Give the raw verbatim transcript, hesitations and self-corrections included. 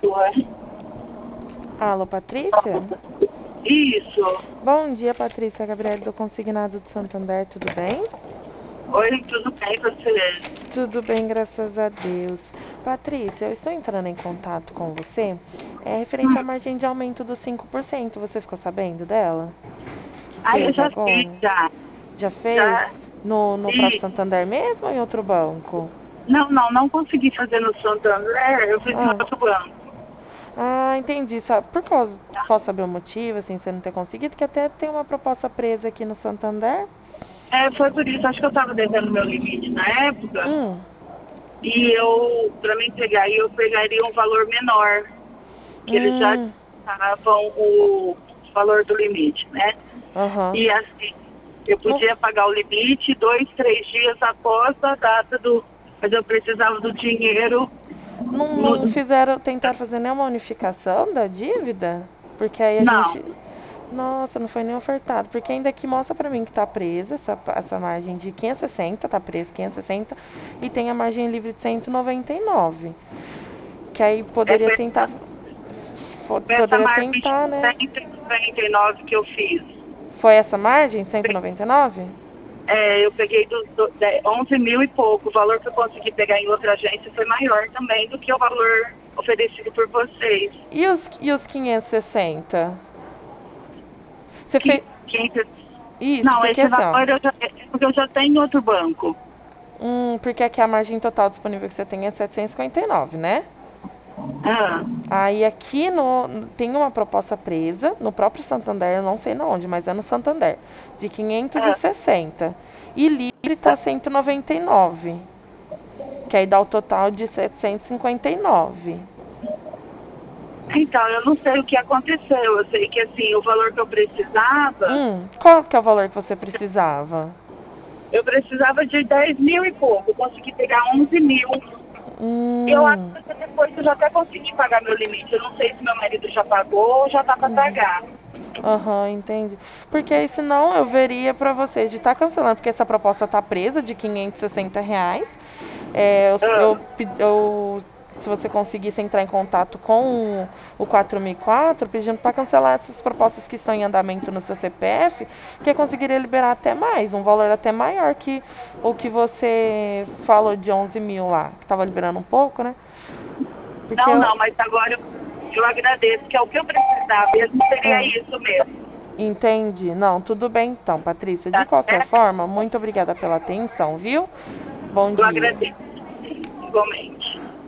Ué, Alô, Patrícia? isso. Bom dia, Patrícia. Gabriele do Consignado de Santander, tudo bem? Oi, tudo bem você? Tudo bem, graças a Deus. Patrícia, eu estou entrando em contato com você. É referente à Hum. margem de aumento dos cinco por cento. Você ficou sabendo dela? Que Ah, eu teve já fiz, agora? já. Já fez? Já. No, no próprio E, Santander mesmo ou em outro banco? não, não, não consegui fazer no Santander, eu fiz no Ah, outro banco. ah entendi. Sabe, por causa, posso saber o motivo, assim, você não ter conseguido? Que até tem uma proposta presa aqui no Santander. É, foi por isso, acho que eu estava devendo meu limite na época, Hum, e eu, para mim pegar, eu pegaria um valor menor, que eles já hum, estavam o valor do limite, né? aham. E assim, eu Não, podia pagar o limite dois, três dias após a data do. Mas eu precisava do dinheiro não, não no. fizeram, tentaram fazer nenhuma unificação da dívida? Porque aí a Não, gente. Nossa, não foi nem ofertado. Porque ainda aqui mostra pra mim que tá presa essa, essa margem de quinhentos e sessenta, tá presa quinhentos e sessenta, e tem a margem livre de cento e noventa e nove. Que aí é poderia foi tentar. essa, fo- foi essa Poderia margem de tentar, né? cento e noventa e nove que eu fiz. Foi essa margem, cento e noventa e nove? É, eu peguei dos do, de, onze mil e pouco. O valor que eu consegui pegar em outra agência foi maior também do que o valor oferecido por vocês. E os, e os quinhentos e sessenta? Você Que, fez. quem, Isso, não, porque esse assim, ó. valor eu já, é porque eu já tenho em outro banco. Hum, porque aqui a margem total disponível que você tem é setecentos e cinquenta e nove, né? Ah, Aí aqui no, tem uma proposta presa, no próprio Santander, eu não sei na onde, mas é no Santander, de quinhentos e ah, sessenta. E livre tá cento e noventa e nove, que aí dá o total de setecentos e cinquenta e nove. então, eu não sei o que aconteceu. Eu sei que, assim, o valor que eu precisava, Hum, qual que é o valor que você precisava? eu precisava de dez mil e pouco. Eu consegui pegar onze mil. Eu acho Hum, que depois eu já até consegui pagar meu limite. Eu não sei se meu marido já pagou ou já tá para pagar. aham, entendi. Porque aí senão eu veria pra você de estar cancelando, porque essa proposta tá presa de quinhentos e sessenta reais. É, eu, Ah, eu, pe- eu- se você conseguisse entrar em contato com o quatro mil e quatro, pedindo para cancelar essas propostas que estão em andamento no seu C P F, que eu conseguiria liberar até mais, um valor até maior que o que você falou de onze mil lá, que estava liberando um pouco, né? Porque não, eu não, mas agora eu, eu agradeço, que é o que eu precisava. Mesmo seria ah, isso mesmo. entendi. Não, tudo bem então, Patrícia. De Tá qualquer certo? forma, muito obrigada pela atenção, viu? Bom Eu dia. agradeço. Igualmente.